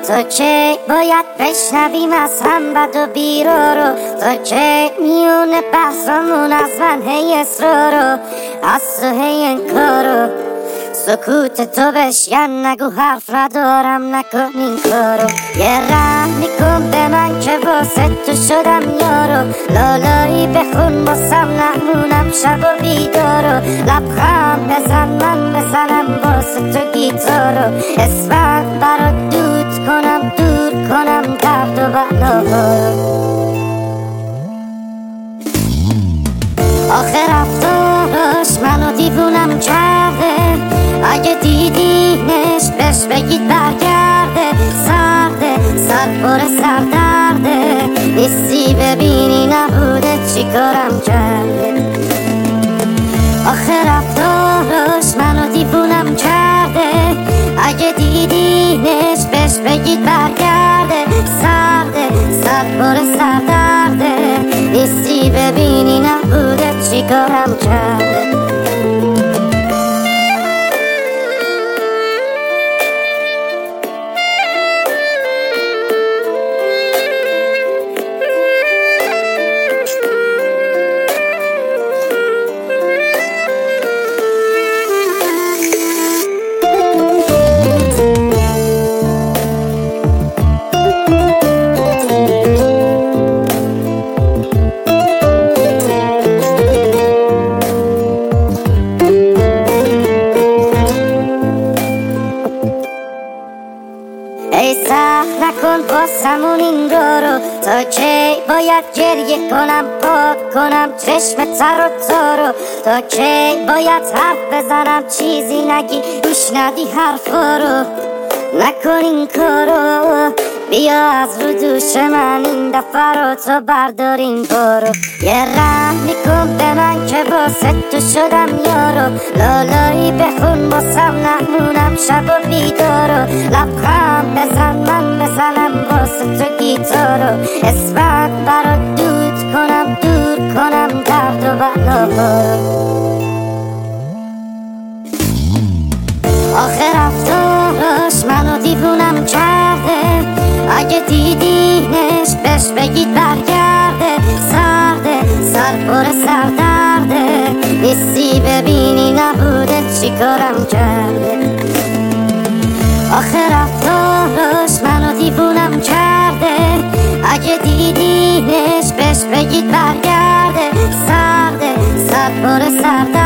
تو که باید بشنویم از هم بد و بیرا رو، تو که میونه بحثمون از من هی اصرارو، از تو هی انکارو، سکوت تو بشکن نگو حرف ندارم نکن این کارو. یه رحم میکن به من که واسه تو شدم یارو، لالایی بخون باسم نمونم شب و بیدارو، لبخند بزن من بزنم واسه تو گیتارو، اسفند برات دود کنم دور کنم درد و بلا. آخر رفتارش منو دیوونم کرده، اگه دیدینش بهش بگید برگرده، سرده سر پر سردرده، نیستی ببینی نبوده چی کارم کرده. آخر رفتارش منو دیوونم کرده، اگه دیدینش بهش بگید برگرده، سرده سر پر سردرده، نیستی ببینی نبوده چی کارم کرده. ای سخت نکن باسمون این رو، تا کی باید گریه کنم پاک کنم چشم تر و تارو، تا کی باید حرف بزنم چیزی نگی گوش ندی حرفا رو، نکن این کارو، بیا از رو دوش من این دفعه رو تو برداریم برو. یه رحم میکن به من که واسه تو شدم یارو، لالایی بخون باسم نمونم شب و بیدارو، لبخند بزن من بزنم واسه تو گیتارو، اسفند برات دود کنم دور کنم درد و بلا. آخر رفتارش منو دیوونم کرده، اگه دیدینش بهش بگید برگرده، سرده سر پر سردرده، نیستی ببینی نبوده چی کارم کرده. آخر رفتارش منو دیوونم کرده، اگه دیدینش بهش بگید برگرده، سرده سر پر سردرده،